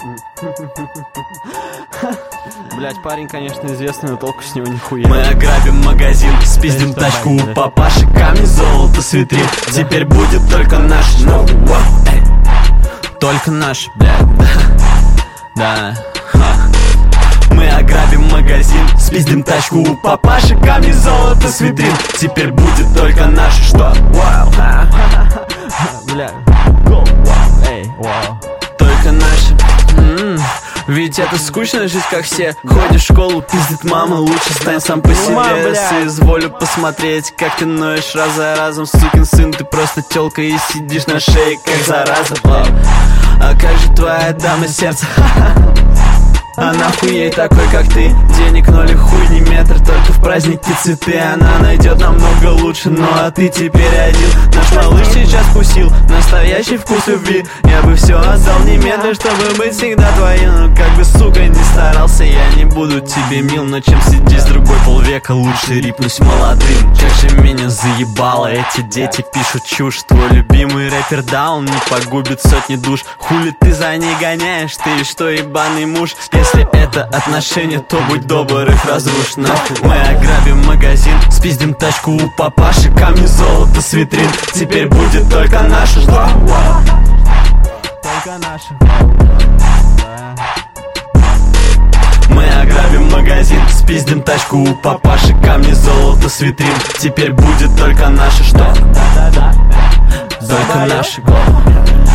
Блять, парень, конечно, известный, но толку с него нихуя. Мы ограбим магазин, спиздим тачку у папаши, камни, золото с витрин. Теперь будет только наш, только наш, блядь. Да. Мы ограбим магазин, спиздим тачку у папаши, камни, золото с витрин. Теперь будет только наш, что? Бля. Эй, вау. Только наши. Ведь это скучно жить как все. Ходишь в школу, пиздит мама, лучше стань сам по себе. Соизволю посмотреть, как ты ноешь раз за разом. Сукин сын, ты просто тёлка и сидишь на шее, как зараза. А как же твоя дама сердца? Она хуей такой, как ты. Денег ноль и хуй не метр, только в праздники цветы. Она найдет намного лучше, ну а ты теперь один. Наш малыш сейчас вкусил настоящий вкус любви. Я бы все отдал немедленно, чтобы быть всегда твоим. Но как бы, сука, не старался, я не буду тебе мил. Но чем сидеть с другой полвека, лучше рипнусь молодым. Как же меня заебало, эти дети пишут чушь. Твой любимый рэпер Даун не погубит сотни душ. Хули ты за ней гоняешь, ты что, ебаный муж? Если это отношения, то будь добр, их разрушь нахуй. Мы ограбим магазин, спиздим тачку у папаши, камни, золото с витрин. Теперь будет только наше, что? Только наше. Мы ограбим магазин, спиздим тачку у папаши, камни, золото с витрин. Теперь будет только наше, что? Только наше.